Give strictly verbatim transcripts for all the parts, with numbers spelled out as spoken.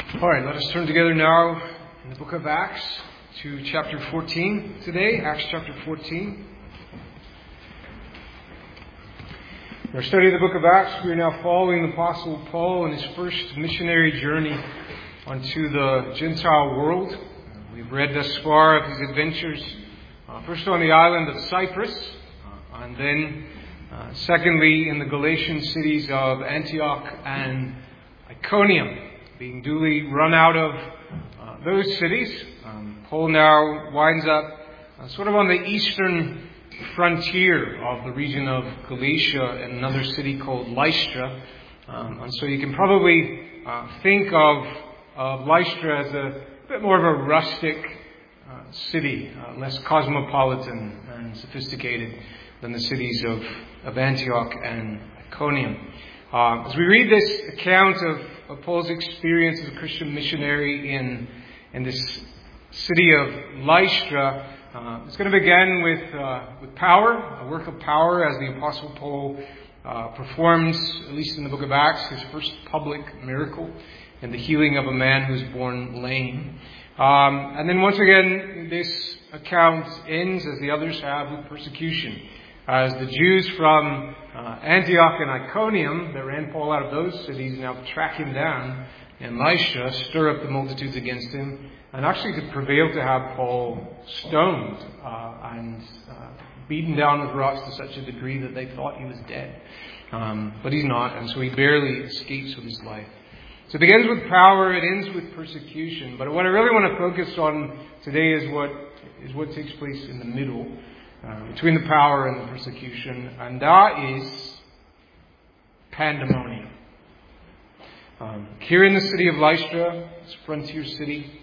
All right, let us turn together now in the book of Acts to chapter fourteen today. Acts chapter fourteen. In our study of the book of Acts, we are now following the Apostle Paul in his first missionary journey onto the Gentile world. We've read thus far of his adventures, uh, first on the island of Cyprus, uh, and then uh, secondly in the Galatian cities of Antioch and Iconium. Being duly run out of uh, those cities, um, Paul now winds up uh, sort of on the eastern frontier of the region of Galatia in another city called Lystra. Um, and so you can probably uh, think of, of Lystra as a bit more of a rustic uh, city, uh, less cosmopolitan and sophisticated than the cities of, of Antioch and Iconium. Uh, as we read this account of, of Paul's experience as a Christian missionary in in this city of Lystra, uh, it's going to begin with uh, with power, a work of power, as the Apostle Paul uh, performs, at least in the book of Acts, his first public miracle in the healing of a man who was born lame. Um, and then once again, this account ends, as the others have, with persecution. As the Jews from uh, Antioch and Iconium that ran Paul out of those cities now track him down in Lystra, stir up the multitudes against him, and actually to prevail to have Paul stoned uh, and uh, beaten down with rocks to such a degree that they thought he was dead. Um, but he's not, and so he barely escapes with his life. So it begins with power, it ends with persecution. But what I really want to focus on today is what is what takes place in the middle. Uh, between the power and the persecution, and that is pandemonium. Um, here in the city of Lystra, this frontier city,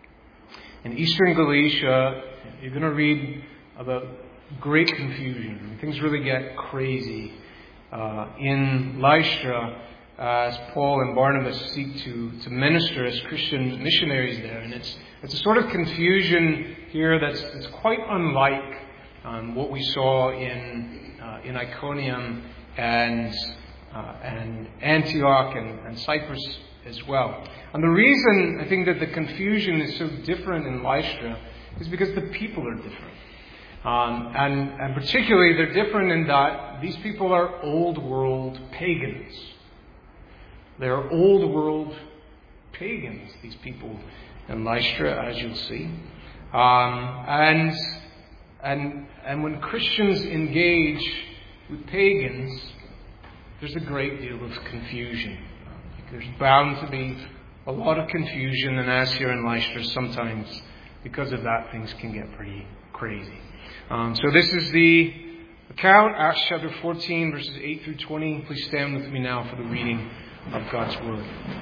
in eastern Galatia, you're going to read about great confusion. I mean, things really get crazy uh, in Lystra as Paul and Barnabas seek to, to minister as Christian missionaries there. And it's it's a sort of confusion here that's, that's quite unlike Um, what we saw in uh, in Iconium and uh, and Antioch and, and Cyprus as well. And the reason I think that the confusion is so different in Lystra is because the people are different. Um, and, and particularly they're different in that these people are old world pagans. They're old world pagans, these people in Lystra, as you'll see. Um, and And and when Christians engage with pagans, there's a great deal of confusion. There's bound to be a lot of confusion, and as here in Lystra, sometimes because of that, things can get pretty crazy. Um, so this is the account, Acts chapter fourteen, verses eight through twenty. Please stand with me now for the reading of God's Word.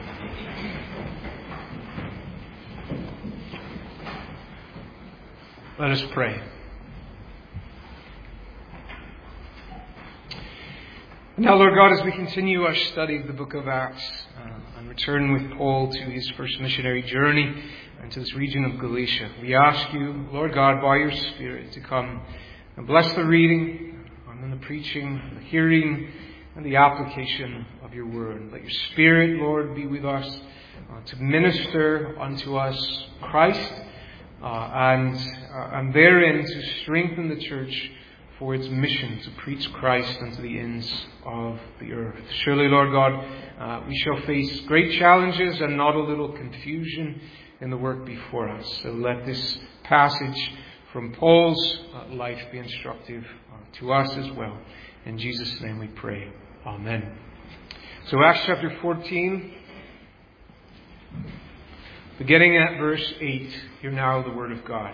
Let us pray. Now, Lord God, as we continue our study of the book of Acts uh, and return with Paul to his first missionary journey into this region of Galatia, we ask you, Lord God, by your Spirit to come and bless the reading and then the preaching, the hearing and the application of your word. Let your Spirit, Lord, be with us uh, to minister unto us Christ uh, and, uh, and therein to strengthen the church for its mission to preach Christ unto the ends of the earth. Surely, Lord God, uh, we shall face great challenges and not a little confusion in the work before us. So let this passage from Paul's uh, life be instructive uh, to us as well. In Jesus' name we pray. Amen. So Acts chapter fourteen, beginning at verse eight, hear now the word of God.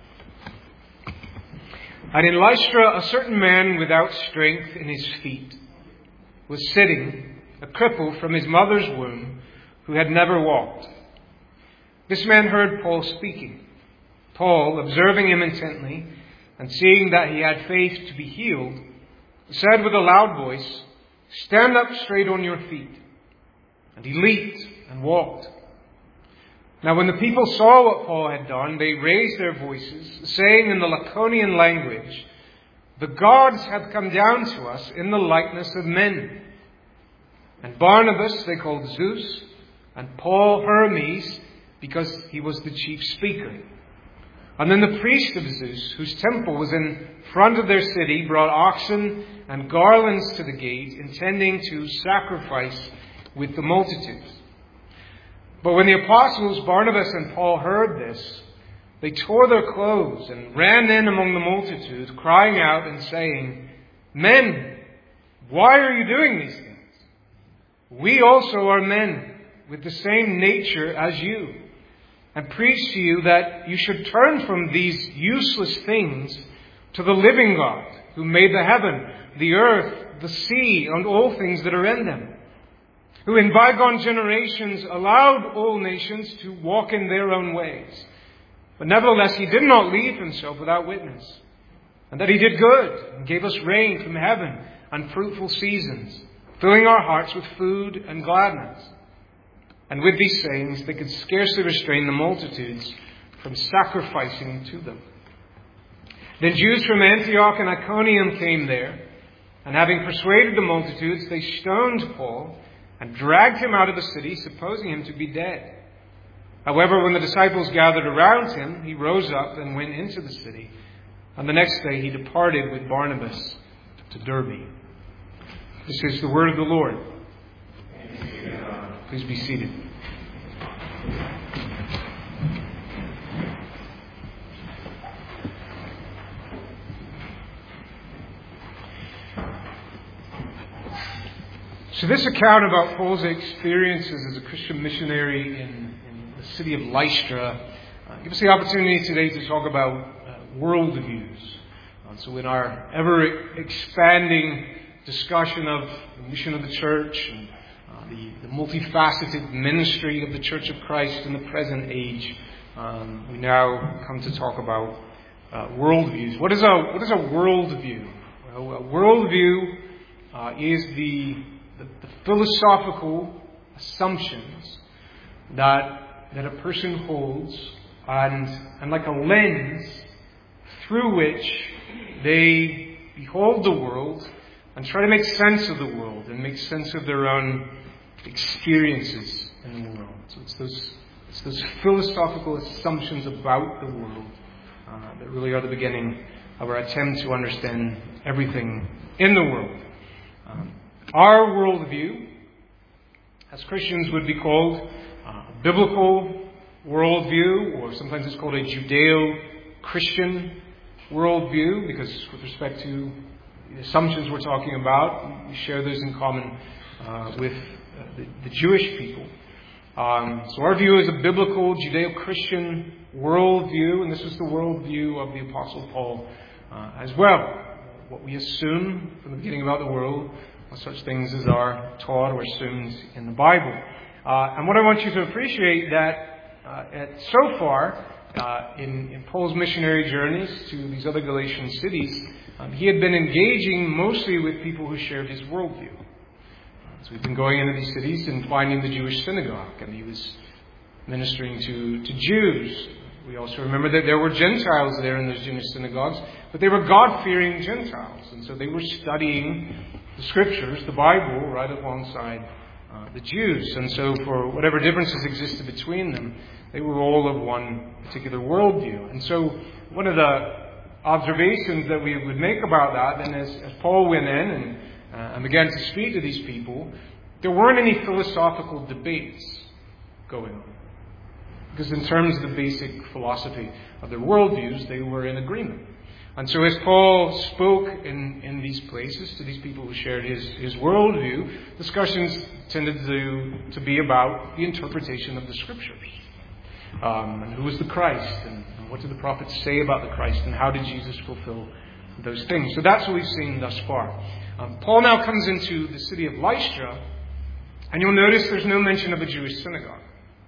And in Lystra, a certain man without strength in his feet was sitting, a cripple from his mother's womb, who had never walked. This man heard Paul speaking. Paul, observing him intently, and seeing that he had faith to be healed, said with a loud voice, "Stand up straight on your feet." And he leaped and walked. Now when the people saw what Paul had done, they raised their voices, saying in the Lycaonian language, "The gods have come down to us in the likeness of men." And Barnabas they called Zeus, and Paul Hermes, because he was the chief speaker. And then the priest of Zeus, whose temple was in front of their city, brought oxen and garlands to the gate, intending to sacrifice with the multitudes. But when the apostles Barnabas and Paul heard this, they tore their clothes and ran in among the multitude, crying out and saying, "Men, why are you doing these things? We also are men with the same nature as you, and preach to you that you should turn from these useless things to the living God, who made the heaven, the earth, the sea, and all things that are in them, who in bygone generations allowed all nations to walk in their own ways. But nevertheless, he did not leave himself without witness, and that he did good and gave us rain from heaven and fruitful seasons, filling our hearts with food and gladness." And with these sayings, they could scarcely restrain the multitudes from sacrificing to them. Then Jews from Antioch and Iconium came there, and having persuaded the multitudes, they stoned Paul and dragged him out of the city, supposing him to be dead. However, when the disciples gathered around him, he rose up and went into the city. And the next day he departed with Barnabas to Derbe. This is the word of the Lord. Please be seated. So this account about Paul's experiences as a Christian missionary in, in the city of Lystra uh, gives us the opportunity today to talk about uh, worldviews. Uh, so in our ever-expanding discussion of the mission of the church and uh, the, the multifaceted ministry of the Church of Christ in the present age, um, we now come to talk about uh, worldviews. What is a what is a worldview? Well, a worldview uh, is the The, the philosophical assumptions that that a person holds, and and like a lens through which they behold the world and try to make sense of the world and make sense of their own experiences in the world. So it's those it's those philosophical assumptions about the world uh, that really are the beginning of our attempt to understand everything in the world. Um, Our worldview, as Christians, would be called uh, a biblical worldview, or sometimes it's called a Judeo-Christian worldview, because with respect to the assumptions we're talking about, we share those in common uh, with uh, the, the Jewish people. Um, so our view is a biblical Judeo-Christian worldview, and this was the worldview of the Apostle Paul uh, as well. What we assume from the beginning about the world, such things as are taught or assumed in the Bible. Uh, and what I want you to appreciate that uh, at, so far uh, in, in Paul's missionary journeys to these other Galatian cities, um, he had been engaging mostly with people who shared his worldview. Uh, so he'd been going into these cities and finding the Jewish synagogue, and he was ministering to, to Jews. We also remember that there were Gentiles there in those Jewish synagogues, but they were God-fearing Gentiles, and so they were studying the Scriptures, the Bible, right alongside uh, the Jews. And so for whatever differences existed between them, they were all of one particular worldview. And so one of the observations that we would make about that, then as, as Paul went in and, uh, and began to speak to these people, there weren't any philosophical debates going on. Because in terms of the basic philosophy of their worldviews, they were in agreement. And so as Paul spoke in, in these places to these people who shared his, his worldview, discussions tended to, to be about the interpretation of the Scriptures. Um, and who was the Christ? And, and what did the prophets say about the Christ? And how did Jesus fulfill those things? So that's what we've seen thus far. Um, Paul now comes into the city of Lystra, and you'll notice there's no mention of a Jewish synagogue.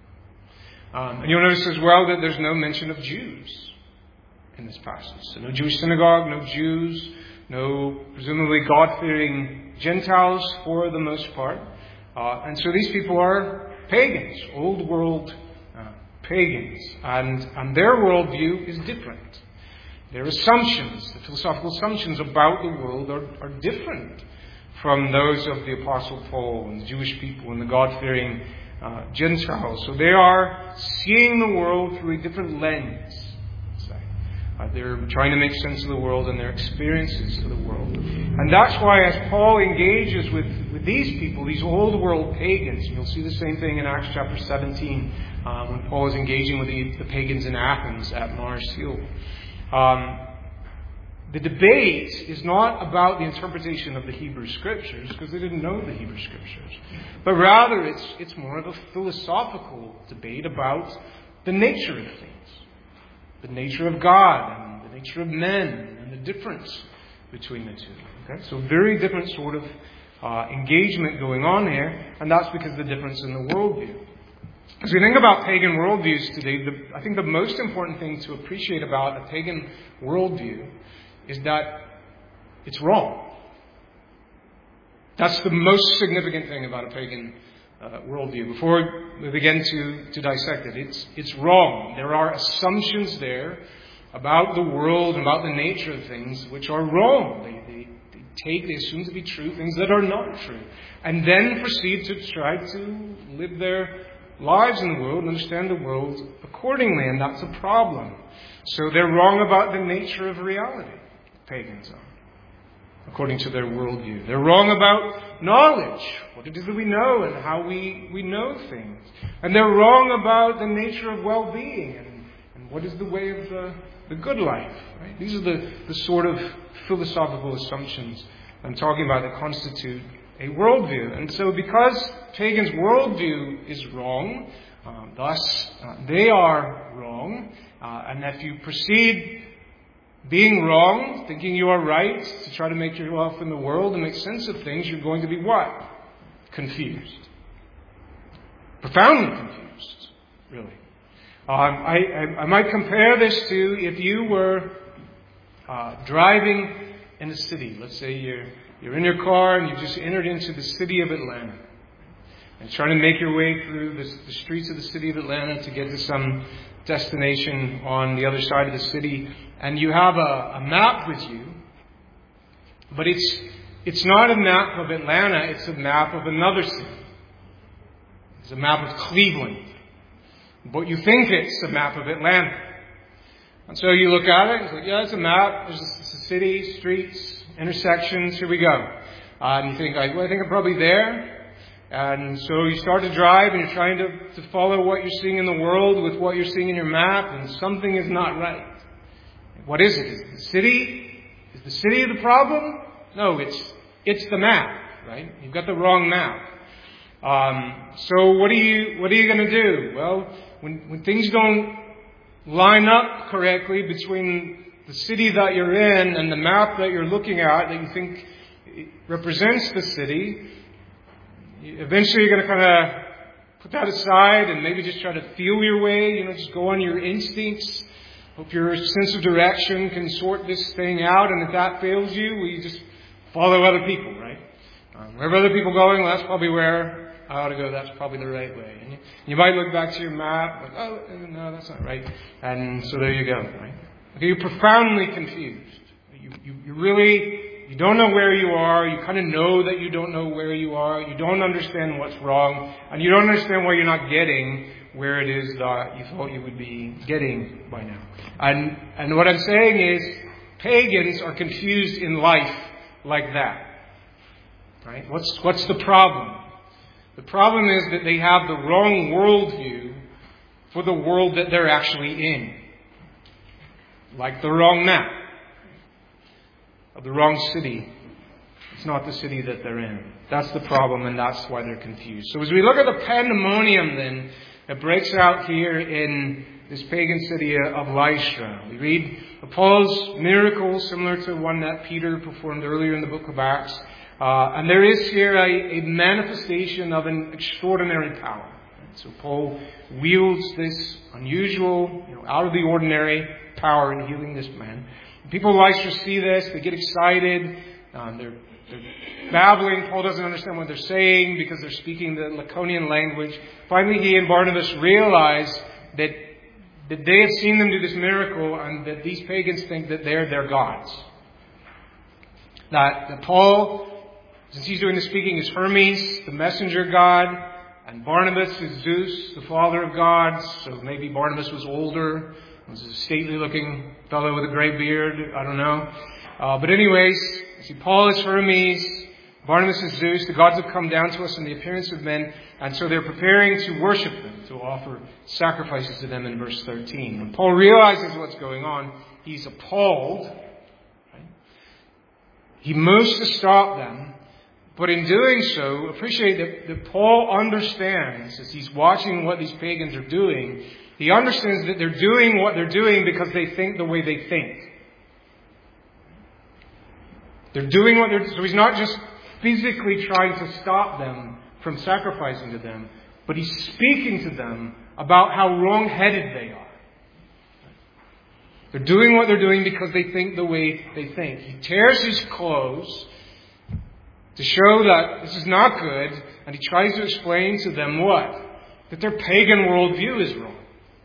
Um, and you'll notice as well that there's no mention of Jews in this passage. So no Jewish synagogue, no Jews, no presumably God-fearing Gentiles for the most part. Uh, and so these people are pagans, old world uh, pagans. And, and their worldview is different. Their assumptions, the philosophical assumptions about the world are, are different from those of the Apostle Paul and the Jewish people and the God-fearing uh, Gentiles. So they are seeing the world through a different lens. Uh, they're trying to make sense of the world and their experiences of the world. And that's why as Paul engages with, with these people, these old world pagans, and you'll see the same thing in Acts chapter seventeen, uh, when Paul is engaging with the, the pagans in Athens at Mars Hill. Um, the debate is not about the interpretation of the Hebrew Scriptures, because they didn't know the Hebrew Scriptures. But rather, it's, it's more of a philosophical debate about the nature of things. The nature of God and the nature of men and the difference between the two. Okay? So very different sort of uh, engagement going on here, and that's because of the difference in the worldview. As we think about pagan worldviews today, the, I think the most important thing to appreciate about a pagan worldview is that it's wrong. That's the most significant thing about a pagan Uh, worldview. Before we begin to, to dissect it, it's, it's wrong. There are assumptions there about the world and about the nature of things which are wrong. They, they, they take, they assume to be true things that are not true, and then proceed to try to live their lives in the world and understand the world accordingly, and that's a problem. So they're wrong about the nature of reality. Pagans are, according to their worldview. They're wrong about knowledge, what it is that we know and how we, we know things. And they're wrong about the nature of well-being and, and what is the way of the, the good life. Right? These are the, the sort of philosophical assumptions I'm talking about that constitute a worldview. And so because pagans' worldview is wrong, uh, thus uh, they are wrong, uh, and if you proceed being wrong, thinking you are right, to try to make yourself in the world and make sense of things, you're going to be what? Confused. Profoundly confused, really. Um, I, I, I might compare this to if you were uh, driving in a city. Let's say you're, you're in your car and you've just entered into the city of Atlanta. And trying to make your way through the, the streets of the city of Atlanta to get to some destination on the other side of the city, and you have a, a map with you, but it's it's not a map of Atlanta, it's a map of another city. It's a map of Cleveland. But you think it's a map of Atlanta. And so you look at it, it's like, yeah, it's a map, there's a city, streets, intersections, here we go. Uh, and you think, well, I think I'm probably there. And so you start to drive and you're trying to, to follow what you're seeing in the world with what you're seeing in your map, and something is not right. What is it? Is it the city? Is the city the problem? No, it's it's the map, right? You've got the wrong map. Um, so what are you what are you going to do? Well, when when things don't line up correctly between the city that you're in and the map that you're looking at that you think represents the city, eventually you're going to kind of put that aside and maybe just try to feel your way, you know, just go on your instincts. Hope your sense of direction can sort this thing out, and if that fails you, well, you just follow other people, right? Um, wherever other people are going, well, that's probably where I ought to go. That's probably the right way. And you, you might look back to your map, like, oh, no, that's not right. And so there you go, right? Okay, you're profoundly confused. You, you, you really... You don't know where you are. You kind of know that you don't know where you are. You don't understand what's wrong. And you don't understand why you're not getting where it is that you thought you would be getting by now. And, and what I'm saying is, pagans are confused in life like that. Right? What's, what's the problem? The problem is that they have the wrong worldview for the world that they're actually in. Like the wrong map. Of the wrong city. It's not the city that they're in. That's the problem, and that's why they're confused. So as we look at the pandemonium then that breaks out here in this pagan city of Lystra, we read of Paul's miracle similar to one that Peter performed earlier in the book of Acts. Uh, and there is here a, a manifestation of an extraordinary power. So Paul wields this unusual, you know, out of the ordinary power in healing this man. People in Lystra see this, they get excited, um, they're, they're babbling. Paul doesn't understand what they're saying because they're speaking the Laconian language. Finally, he and Barnabas realize that, that they have seen them do this miracle and that these pagans think that they're their gods. That, that Paul, since he's doing the speaking, is Hermes, the messenger god, and Barnabas is Zeus, the father of gods. So maybe Barnabas was older. He was a stately-looking fellow with a gray beard. I don't know. Uh, but anyways, see, Paul is Hermes. Barnabas is Zeus. The gods have come down to us in the appearance of men. And so they're preparing to worship them, to offer sacrifices to them in verse thirteen. When Paul realizes what's going on, he's appalled. Right? He moves to stop them. But in doing so, appreciate that, that Paul understands, as he's watching what these pagans are doing, he understands that they're doing what they're doing because they think the way they think. They're doing what they're... So he's not just physically trying to stop them from sacrificing to them, but he's speaking to them about how wrong-headed they are. They're doing what they're doing because they think the way they think. He tears his clothes to show that this is not good, and he tries to explain to them what? That their pagan worldview is wrong.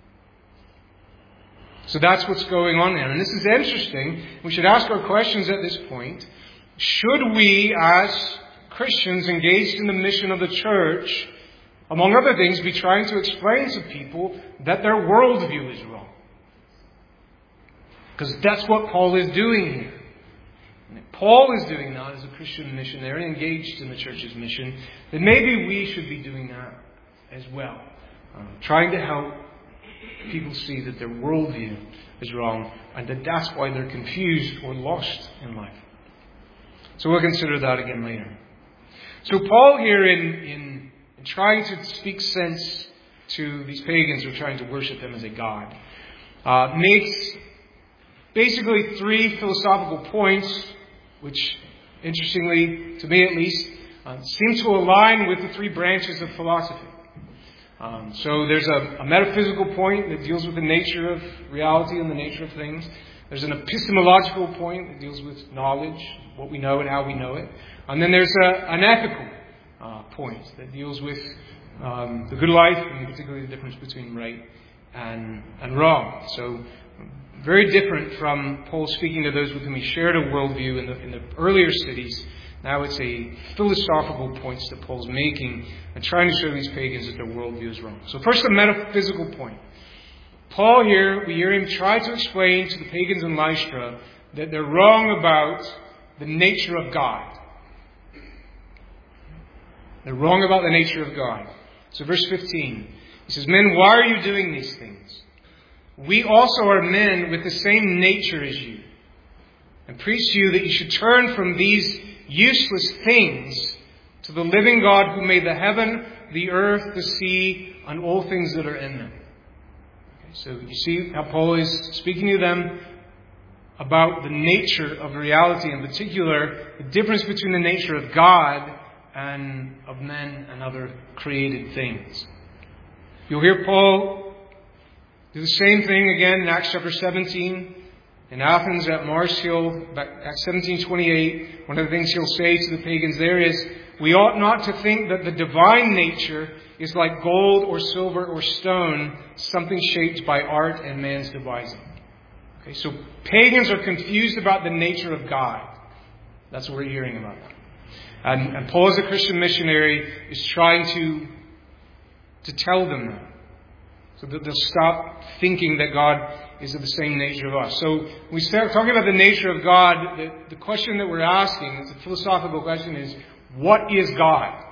So that's what's going on there. And this is interesting. We should ask our questions at this point. Should we, as Christians engaged in the mission of the church, among other things, be trying to explain to people that their worldview is wrong? Because that's what Paul is doing here. And if Paul is doing that as a Christian missionary engaged in the church's mission, then maybe we should be doing that as well. Um, trying to help people see that their worldview is wrong and that that's why they're confused or lost in life. So we'll consider that again later. So Paul here in, in, in trying to speak sense to these pagans who are trying to worship him as a god, uh, makes basically three philosophical points, which, interestingly, to me at least, uh, seem to align with the three branches of philosophy. Um, so there's a, a metaphysical point that deals with the nature of reality and the nature of things. There's an epistemological point that deals with knowledge, what we know and how we know it. And then there's a, an ethical uh, point that deals with um, the good life and particularly the difference between right and, and wrong. So very different from Paul speaking to those with whom he shared a worldview in the, in the earlier cities. Now it's a philosophical points that Paul's making and trying to show these pagans that their worldview is wrong. So first, a metaphysical point. Paul here, we hear him try to explain to the pagans in Lystra that they're wrong about the nature of God. They're wrong about the nature of God. So verse fifteen, he says, "Men, why are you doing these things? We also are men with the same nature as you, and preach to you that you should turn from these useless things to the living God who made the heaven, the earth, the sea, and all things that are in them." Okay, so you see how Paul is speaking to them about the nature of reality, in particular, the difference between the nature of God and of men and other created things. You'll hear Paul do the same thing again in Acts chapter seventeen. In Athens at Mars Hill, Acts seventeen twenty-eight, one of the things he'll say to the pagans there is, "We ought not to think that the divine nature is like gold or silver or stone, something shaped by art and man's devising." Okay, so pagans are confused about the nature of God. That's what we're hearing about. And, and Paul, as a Christian missionary, is trying to, to tell them that, so that they'll stop thinking that God is of the same nature of us. So when we start talking about the nature of God, the, the question that we're asking, it's a philosophical question, is, what is God?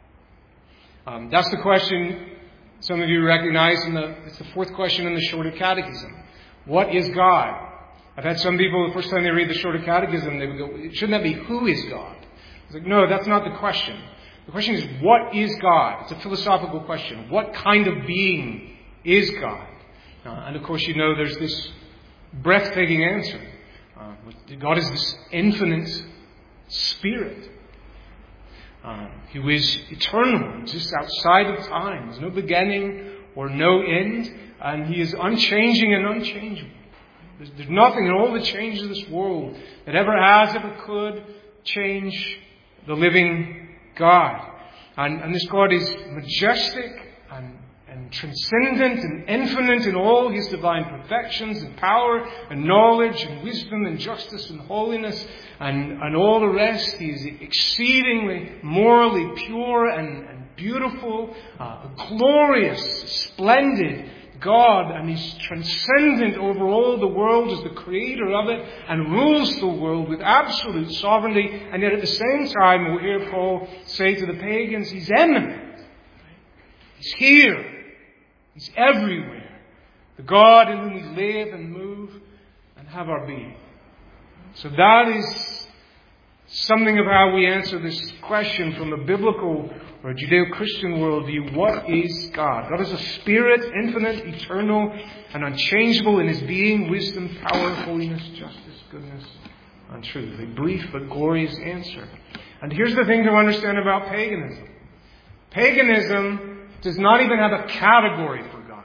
Um, that's the question some of you recognize. In the, it's the fourth question in the Shorter Catechism. What is God? I've had some people, the first time they read the Shorter Catechism, they would go, shouldn't that be, who is God? It's like, no, that's not the question. The question is, what is God? It's a philosophical question. What kind of being is God? Uh, and of course, you know, there's this breathtaking answer. Uh, God is this infinite spirit uh, who is eternal, just outside of time. There's no beginning or no end, and he is unchanging and unchangeable. There's, there's nothing in all the changes of this world that ever has, ever could change the living God. And, and this God is majestic and and transcendent and infinite in all his divine perfections and power and knowledge and wisdom and justice and holiness and, and all the rest. He is exceedingly morally pure and, and beautiful, uh, glorious, splendid God, and He's transcendent over all the world as the creator of it and rules the world with absolute sovereignty. And yet at the same time, we'll hear Paul say to the pagans, He's immanent. He's here. He's everywhere. The God in whom we live and move and have our being. So that is something of how we answer this question from a biblical or a Judeo-Christian worldview. What is God? God is a spirit, infinite, eternal, and unchangeable in His being, wisdom, power, holiness, justice, goodness, and truth. A brief but glorious answer. And here's the thing to understand about paganism. Paganism does not even have a category for God.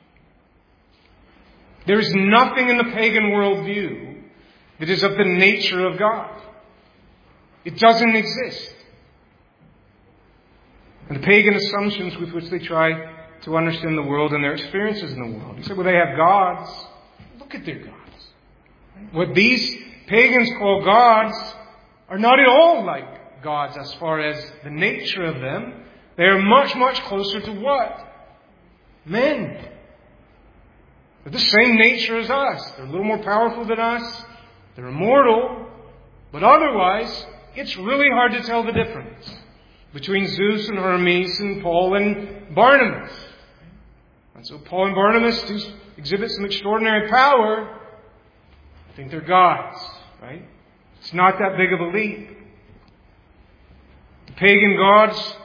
There is nothing in the pagan worldview that is of the nature of God. It doesn't exist. And the pagan assumptions with which they try to understand the world and their experiences in the world. You say, well, they have gods. Look at their gods. What these pagans call gods are not at all like gods as far as the nature of them. They are much, much closer to what? Men. They're the same nature as us. They're a little more powerful than us. They're immortal. But otherwise, it's really hard to tell the difference between Zeus and Hermes and Paul and Barnabas. And so Paul and Barnabas do exhibit some extraordinary power. I think they're gods, right? It's not that big of a leap. The pagan gods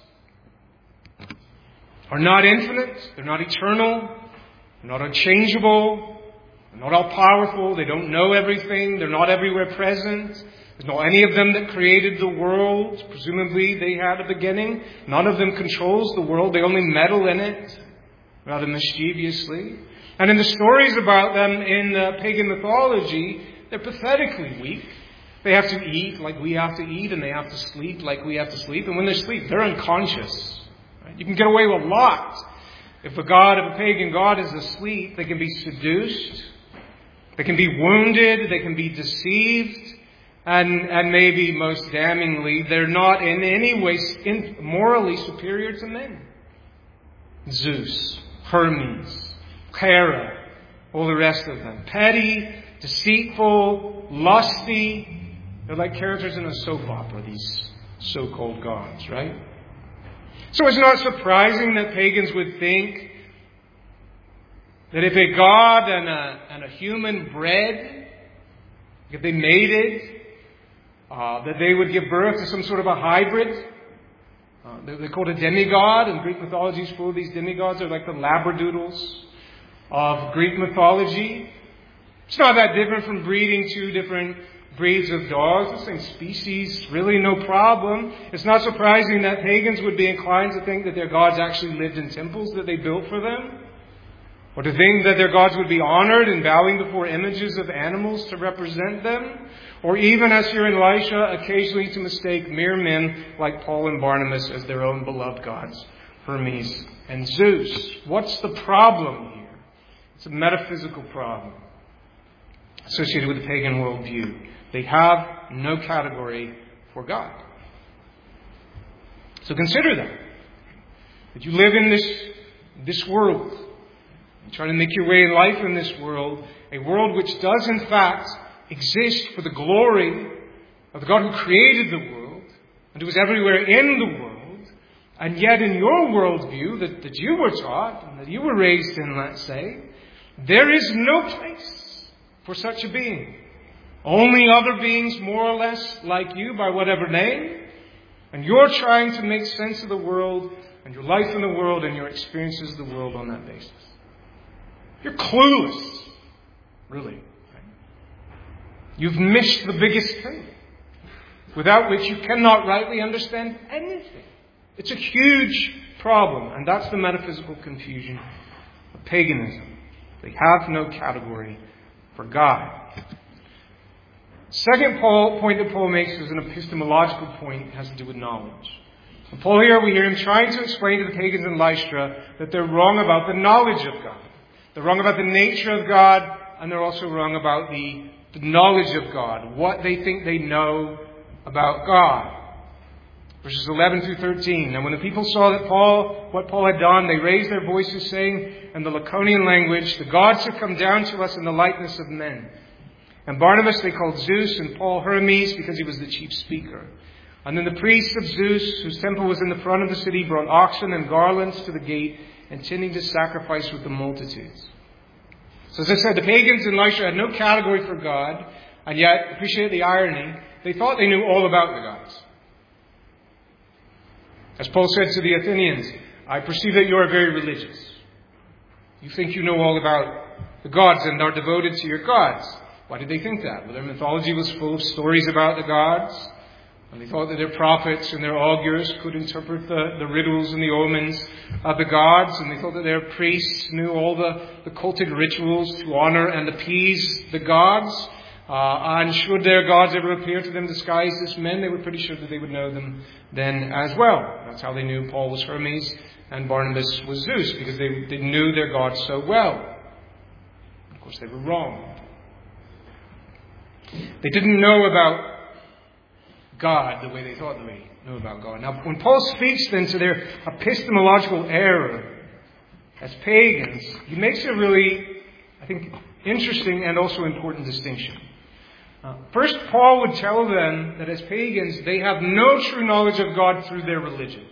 are not infinite. They're not eternal. They're not unchangeable. They're not all powerful. They don't know everything. They're not everywhere present. There's not any of them that created the world. Presumably they had a beginning. None of them controls the world. They only meddle in it, rather mischievously. And in the stories about them in the pagan mythology, they're pathetically weak. They have to eat like we have to eat, and they have to sleep like we have to sleep. And when they sleep, they're unconscious. Right? You can get away with a lot. If a god, if a pagan god is asleep, they can be seduced. They can be wounded. They can be deceived. And, and maybe most damningly, they're not in any way morally superior to men. Zeus, Hermes, Hera, all the rest of them. Petty, deceitful, lusty. They're like characters in a soap opera, these so-called gods, right? So it's not surprising that pagans would think that if a god and a, and a human bred, if they mated, Uh, that they would give birth to some sort of a hybrid. Uh, they, they called a demigod, and Greek mythology is full of these demigods. They're like the labradoodles of Greek mythology. It's not that different from breeding two different breeds of dogs, the same species, really no problem. It's not surprising that pagans would be inclined to think that their gods actually lived in temples that they built for them, or to think that their gods would be honored in bowing before images of animals to represent them, or even, as here in Elisha, occasionally to mistake mere men like Paul and Barnabas as their own beloved gods, Hermes and Zeus. What's the problem here? It's a metaphysical problem associated with the pagan worldview. They have no category for God. So consider that. That you live in this, this world. You try to make your way in life in this world. A world which does in fact exist for the glory of the God who created the world and who is everywhere in the world. And yet in your worldview that, that you were taught and that you were raised in, let's say, there is no place for such a being. Only other beings more or less like you by whatever name. And you're trying to make sense of the world and your life in the world and your experiences of the world on that basis. You're clueless, really. You've missed the biggest thing, without which you cannot rightly understand anything. It's a huge problem, and that's the metaphysical confusion of paganism. They have no category for God. Second Paul, point that Paul makes is an epistemological point. It has to do with knowledge. So Paul here, we hear him trying to explain to the pagans in Lystra that they're wrong about the knowledge of God. They're wrong about the nature of God, and they're also wrong about the, the knowledge of God, what they think they know about God. Verses eleven through thirteen. Now when the people saw that Paul, what Paul had done, they raised their voices, saying in the Lycaonian language, "The gods have come down to us in the likeness of men." And Barnabas they called Zeus, and Paul Hermes, because he was the chief speaker. And then the priests of Zeus, whose temple was in the front of the city, brought oxen and garlands to the gate, intending to sacrifice with the multitudes. So as I said, the pagans in Lystra had no category for God, and yet, appreciate the irony, they thought they knew all about the gods. As Paul said to the Athenians, "I perceive that you are very religious. You think you know all about the gods and are devoted to your gods." Why did they think that? Well, their mythology was full of stories about the gods. And they thought that their prophets and their augurs could interpret the, the riddles and the omens of the gods. And they thought that their priests knew all the, the cultic rituals to honor and appease the gods. Uh, and should their gods ever appear to them disguised as men, they were pretty sure that they would know them then as well. That's how they knew Paul was Hermes and Barnabas was Zeus, because they, they knew their gods so well. Of course, they were wrong. They didn't know about God the way they thought they knew about God. Now, when Paul speaks then to their epistemological error as pagans, he makes a really, I think, interesting and also important distinction. Uh, first, Paul would tell them that as pagans, they have no true knowledge of God through their religion.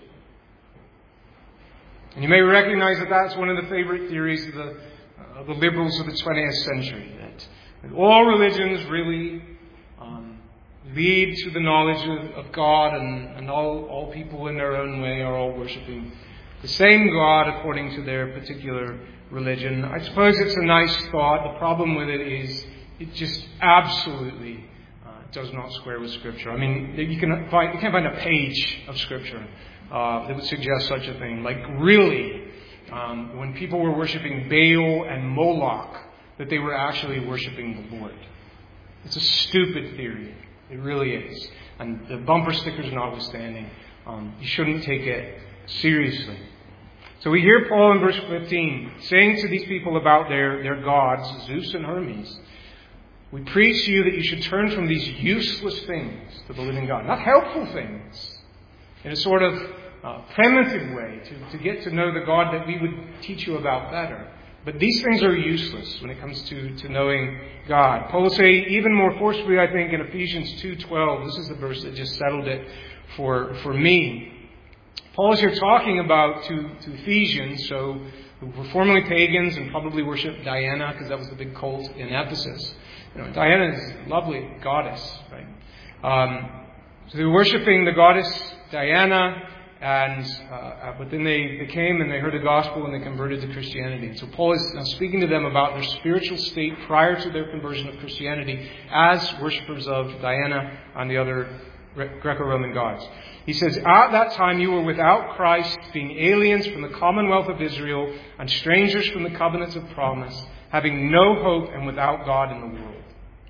And you may recognize that that's one of the favorite theories of the, uh, the liberals of the twentieth century, that, that all religions really um, lead to the knowledge of, of God, and, and all, all people in their own way are all worshipping the same God according to their particular religion. I suppose it's a nice thought. The problem with it is it just absolutely uh, does not square with Scripture. I mean, you can find, you can't find a page of Scripture uh, that would suggest such a thing. Like, really, um, when people were worshipping Baal and Moloch, that they were actually worshipping the Lord. It's a stupid theory. It really is. And the bumper stickers notwithstanding, um, you shouldn't take it seriously. So we hear Paul in verse fifteen saying to these people about their, their gods, Zeus and Hermes, "We preach to you that you should turn from these useless things to the living God." Not helpful things, in a sort of uh, primitive way to, to get to know the God that we would teach you about better. But these things are useless when it comes to, to knowing God. Paul will say even more forcefully, I think, in Ephesians two twelve. This is the verse that just settled it for, for me. Paul is here talking about to, to Ephesians, so who were formerly pagans and probably worshipped Diana, because that was the big cult in Ephesus. You know, Diana is a lovely goddess, right? Um, so they were worshipping the goddess Diana, and uh, but then they, they came and they heard the gospel and they converted to Christianity. And so Paul is now speaking to them about their spiritual state prior to their conversion of Christianity as worshippers of Diana and the other Greco-Roman gods. He says, "At that time you were without Christ, being aliens from the commonwealth of Israel and strangers from the covenants of promise, having no hope and without God in the world."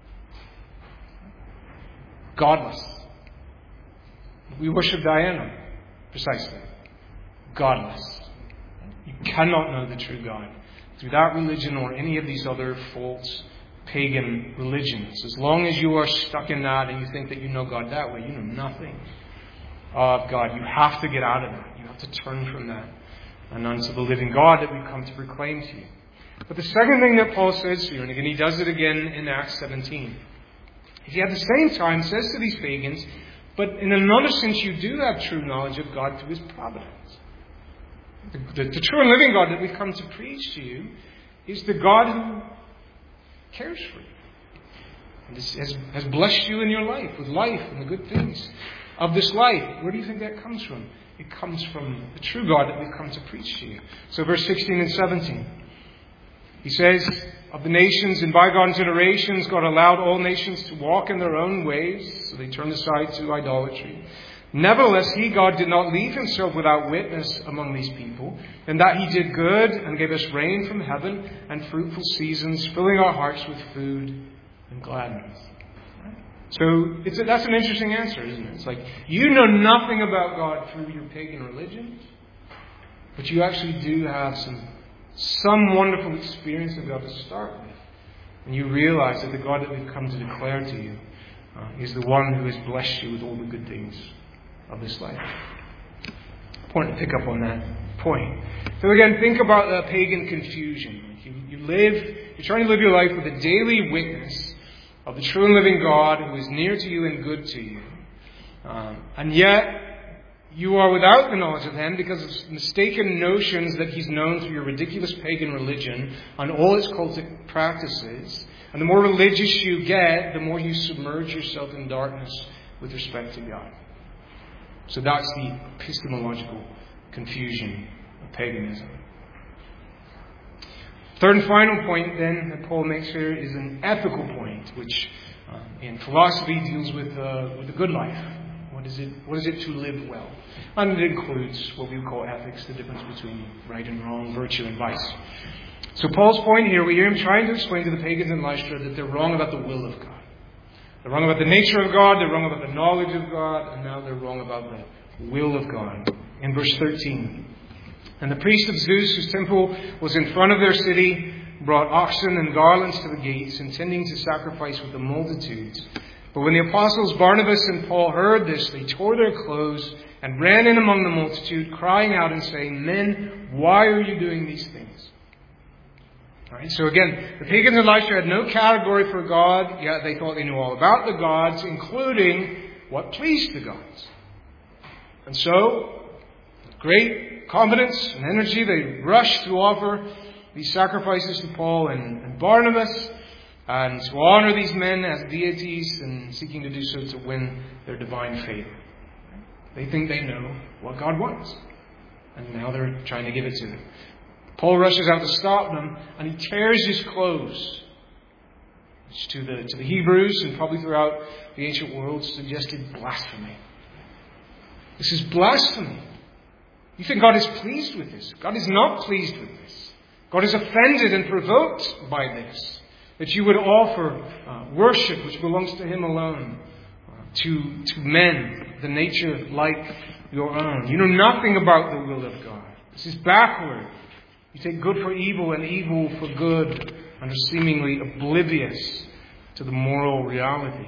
Godless. We worship Diana. Precisely. Godless. You cannot know the true God through that religion or any of these other false pagan religions. As long as you are stuck in that and you think that you know God that way, you know nothing of God. You have to get out of that. You have to turn from that and unto the living God that we've come to proclaim to you. But the second thing that Paul says here, and again he does it again in Acts seventeen, he at the same time says to these pagans, but in another sense you do have true knowledge of God through His providence. The, the, the true and living God that we've come to preach to you is the God who cares for you and has, has blessed you in your life with life and the good things of this life. Where do you think that comes from? It comes from the true God that we've come to preach to you. So verse sixteen and seventeen. He says, "Of the nations in bygone generations, God allowed all nations to walk in their own ways, so they turned aside to idolatry. Nevertheless, He, God, did not leave Himself without witness among these people, in that He did good and gave us rain from heaven and fruitful seasons, filling our hearts with food and gladness." So it's a, that's an interesting answer, isn't it? It's like, you know nothing about God through your pagan religion, but you actually do have some some wonderful experience of God to start with. And you realize that the God that we've come to declare to you uh, is the one who has blessed you with all the good things of this life. Important to pick up on that point. So again, think about the pagan confusion. You, you live, you're trying to live your life with a daily witness of the true and living God who is near to you and good to you. Um, and yet, you are without the knowledge of Him because of mistaken notions that He's known through your ridiculous pagan religion and all its cultic practices. And the more religious you get, the more you submerge yourself in darkness with respect to God. So that's the epistemological confusion of paganism. Third and final point, then, that Paul makes here is an ethical point, which um, in philosophy deals with, uh, with the good life. What is it? What is it to live well? And it includes what we would call ethics, the difference between right and wrong, virtue and vice. So Paul's point here, we hear him trying to explain to the pagans in Lystra that they're wrong about the will of God. They're wrong about the nature of God, they're wrong about the knowledge of God, and now they're wrong about the will of God. In verse thirteen, and the priest of Zeus, whose temple was in front of their city, brought oxen and garlands to the gates, intending to sacrifice with the multitudes. But when the apostles Barnabas and Paul heard this, they tore their clothes and ran in among the multitude, crying out and saying, Men, why are you doing these things? All right, so again, the pagans in Lystra had no category for God, yet they thought they knew all about the gods, including what pleased the gods. And so, with great confidence and energy, they rushed to offer these sacrifices to Paul and, and Barnabas, and to honor these men as deities and seeking to do so to win their divine favor. They think they know what God wants, and now they're trying to give it to them. Paul rushes out to stop them, and he tears his clothes, which to the, to the Hebrews and probably throughout the ancient world suggested blasphemy. This is blasphemy. You think God is pleased with this? God is not pleased with this. God is offended and provoked by this. That you would offer uh, worship which belongs to Him alone, uh, to, to men, the nature like your own. You know nothing about the will of God. This is backward. You take good for evil and evil for good, and are seemingly oblivious to the moral reality.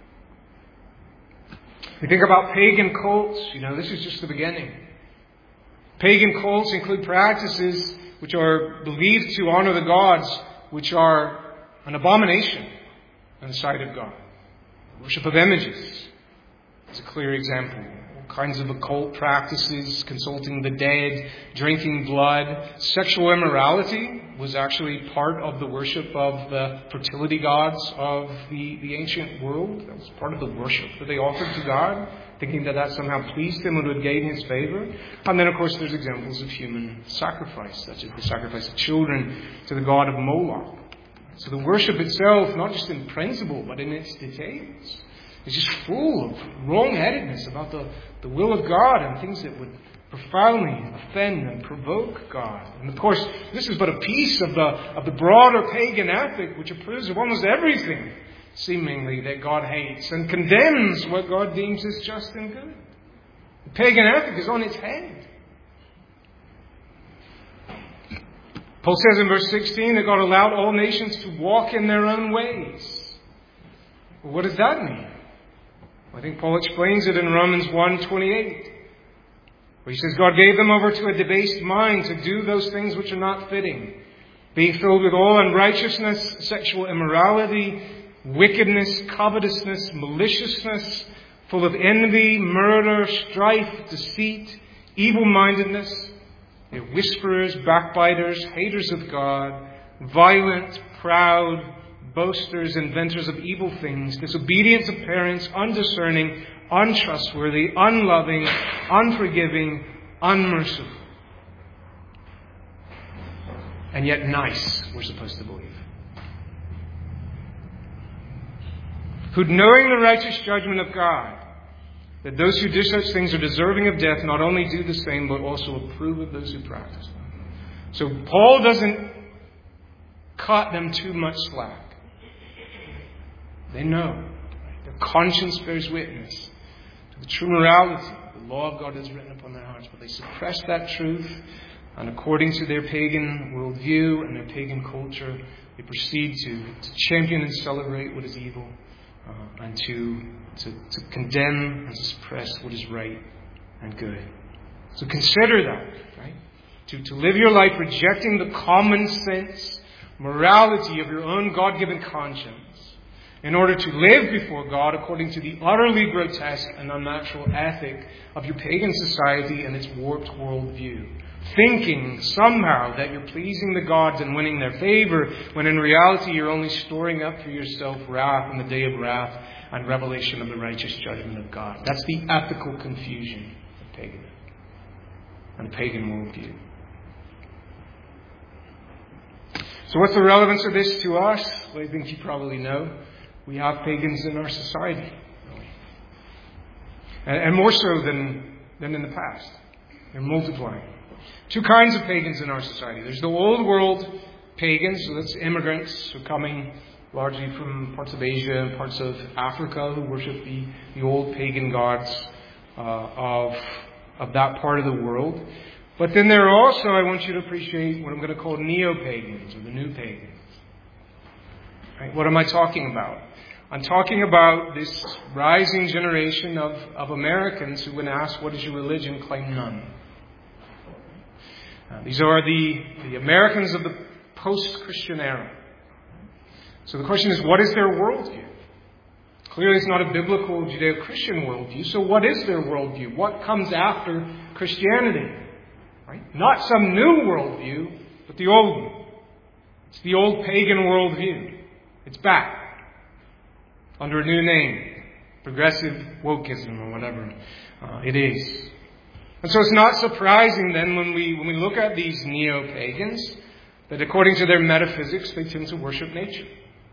We think about pagan cults. You know, this is just the beginning. Pagan cults include practices which are believed to honor the gods, which are an abomination in the sight of God. Worship of images is a clear example. All kinds of occult practices, consulting the dead, drinking blood. Sexual immorality was actually part of the worship of the fertility gods of the, the ancient world. That was part of the worship that they offered to God, thinking that that somehow pleased Him and would gain His favor. And then, of course, there's examples of human sacrifice, such as the sacrifice of children to the god of Moloch. So the worship itself, not just in principle, but in its details, is just full of wrong-headedness about the, the will of God and things that would profoundly offend and provoke God. And of course, this is but a piece of the, of the broader pagan ethic which approves of almost everything, seemingly, that God hates and condemns what God deems as just and good. The pagan ethic is on its head. Paul says in verse sixteen that God allowed all nations to walk in their own ways. Well, what does that mean? Well, I think Paul explains it in Romans one twenty-eight, where he says God gave them over to a debased mind to do those things which are not fitting, being filled with all unrighteousness, sexual immorality, wickedness, covetousness, maliciousness, full of envy, murder, strife, deceit, evil-mindedness. They're whisperers, backbiters, haters of God, violent, proud, boasters, inventors of evil things, disobedient to parents, undiscerning, untrustworthy, unloving, unforgiving, unmerciful. And yet nice, we're supposed to believe. Who, knowing the righteous judgment of God, that those who do such things are deserving of death, not only do the same, but also approve of those who practice them. So Paul doesn't cut them too much slack. They know. Their conscience bears witness to the true morality. The law of God is written upon their hearts. But they suppress that truth, and according to their pagan worldview and their pagan culture, they proceed to, to champion and celebrate what is evil uh, and to, to, to condemn and to suppress what is right and good. So consider that, right? To, to live your life rejecting the common sense morality of your own God-given conscience in order to live before God according to the utterly grotesque and unnatural ethic of your pagan society and its warped worldview. Thinking somehow that you're pleasing the gods and winning their favor, when in reality you're only storing up for yourself wrath in the day of wrath and revelation of the righteous judgment of God. That's the ethical confusion of paganism and pagan worldview. So what's the relevance of this to us? Well, I think you probably know. We have pagans in our society. And, and more so than, than in the past. They're multiplying. Two kinds of pagans in our society. There's the old world pagans, so that's immigrants who are coming largely from parts of Asia and parts of Africa who worship the, the old pagan gods uh, of, of that part of the world. But then there are also, I want you to appreciate what I'm going to call neo-pagans or the new pagans. Right? What am I talking about? I'm talking about this rising generation of, of Americans who, when asked, what is your religion, claim none. Uh, these are the, the Americans of the post-Christian era. So the question is, what is their worldview? Clearly it's not a biblical Judeo-Christian worldview. So what is their worldview? What comes after Christianity? Right? Not some new worldview, but the old one. It's the old pagan worldview. It's back. Under a new name. Progressive wokeism or whatever uh, it is. And so it's not surprising then when we when we look at these neo-pagans that according to their metaphysics they tend to worship nature.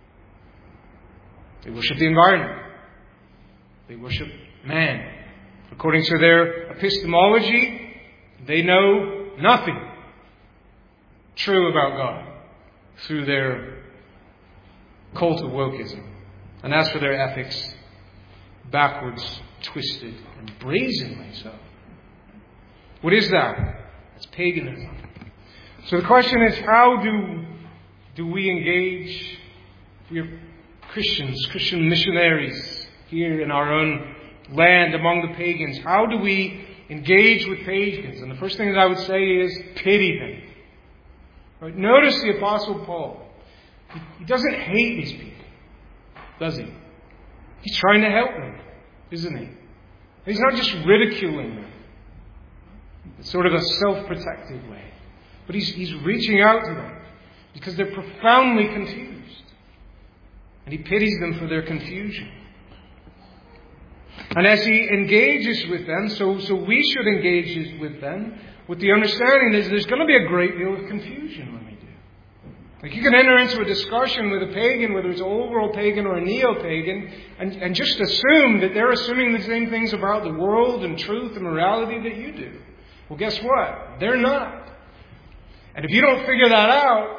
They worship the environment. They worship man. According to their epistemology, they know nothing true about God through their cult of wokeism. And as for their ethics, backwards, twisted, and brazenly so. What is that? It's paganism. So the question is, how do, do we engage? We are Christians, Christian missionaries here in our own land among the pagans. How do we engage with pagans? And the first thing that I would say is pity them. Right? Notice the Apostle Paul. He, he doesn't hate these people, does he? He's trying to help them, isn't he? He's not just ridiculing them. It's sort of a self-protective way. But he's, he's reaching out to them because they're profoundly confused. And he pities them for their confusion. And as he engages with them, so, so we should engage with them with the understanding that there's going to be a great deal of confusion when we do. Like you can enter into a discussion with a pagan, whether it's an old world pagan or a neo-pagan, and, and just assume that they're assuming the same things about the world and truth and morality that you do. Well, guess what? They're not. And if you don't figure that out,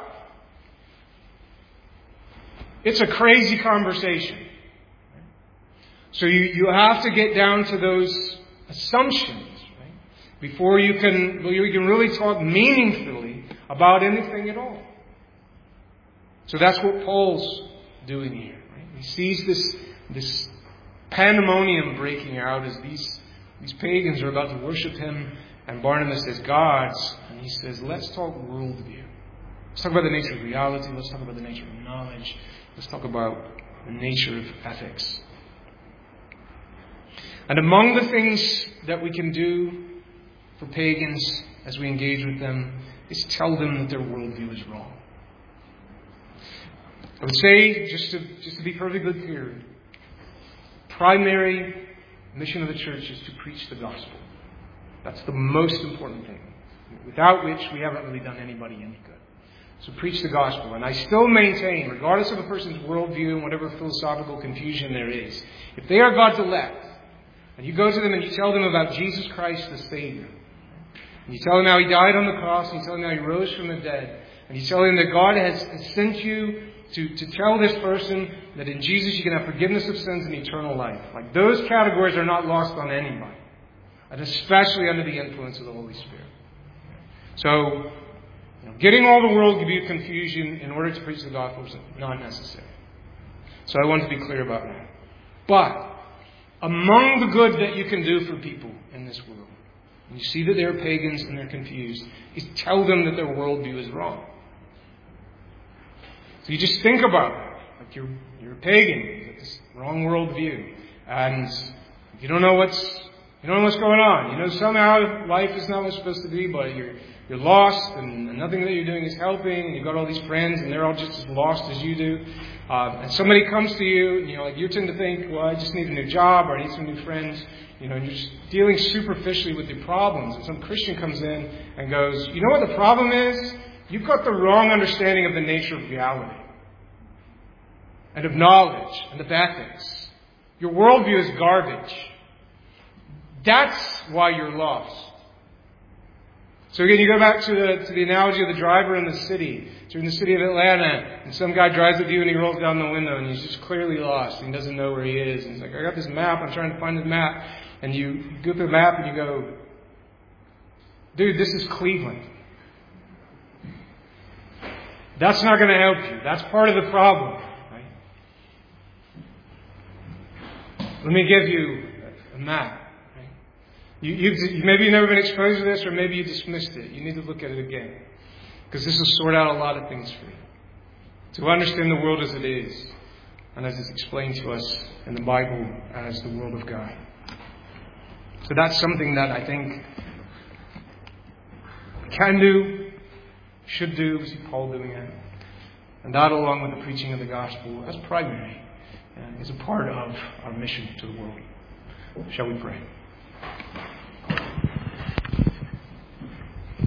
it's a crazy conversation. So you, you have to get down to those assumptions, right? Before you can, well, you can really talk meaningfully about anything at all. So that's what Paul's doing here. Right? He sees this, this pandemonium breaking out as these, these pagans are about to worship him and Barnabas as gods. And he says, let's talk worldview. Let's talk about the nature of reality. Let's talk about the nature of knowledge. Let's talk about the nature of ethics. And among the things that we can do for pagans as we engage with them is tell them that their worldview is wrong. I would say, just to, just to be perfectly clear, primary mission of the church is to preach the gospel. That's the most important thing, without which we haven't really done anybody any good. So preach the gospel. And I still maintain, regardless of a person's worldview and whatever philosophical confusion there is, if they are God's elect, and you go to them and you tell them about Jesus Christ the Savior, and you tell them how He died on the cross, and you tell them how He rose from the dead, and you tell them that God has sent you to, to tell this person that in Jesus you can have forgiveness of sins and eternal life. Like those categories are not lost on anybody. And especially under the influence of the Holy Spirit. So, you know, getting all the world to be confusion in order to preach the gospel is not necessary. So I want to be clear about that. But among the good that you can do for people in this world, and you see that they're pagans and they're confused, is tell them that their worldview is wrong. So you just think about it. Like you're, you're a pagan. You have this wrong worldview. And you don't know what's, you don't know what's going on. You know somehow life is not what it's supposed to be, but you're, you're lost and, and nothing that you're doing is helping. And you've got all these friends and they're all just as lost as you do. Uh, and somebody comes to you, and, you know, like you tend to think, well, I just need a new job or I need some new friends. You know, and you're just dealing superficially with your problems. And some Christian comes in and goes, you know what the problem is? You've got the wrong understanding of the nature of reality and of knowledge and of ethics. Your worldview is garbage. That's why you're lost. So again, you go back to the to the analogy of the driver in the city. So you're in the city of Atlanta, and some guy drives with you and he rolls down the window and he's just clearly lost. He doesn't know where he is. And he's like, I got this map, I'm trying to find the map. And you go through the map and you go, dude, this is Cleveland. That's not going to help you. That's part of the problem. Right? Let me give you a map. Right? You, you've, maybe you've never been exposed to this, or maybe you dismissed it. You need to look at it again. Because this will sort out a lot of things for you. To understand the world as it is, and as it's explained to us in the Bible as the world of God. So that's something that I think we can do, should do. We see Paul doing it. And that, along with the preaching of the gospel, as primary, uh, is a part of our mission to the world. Shall we pray?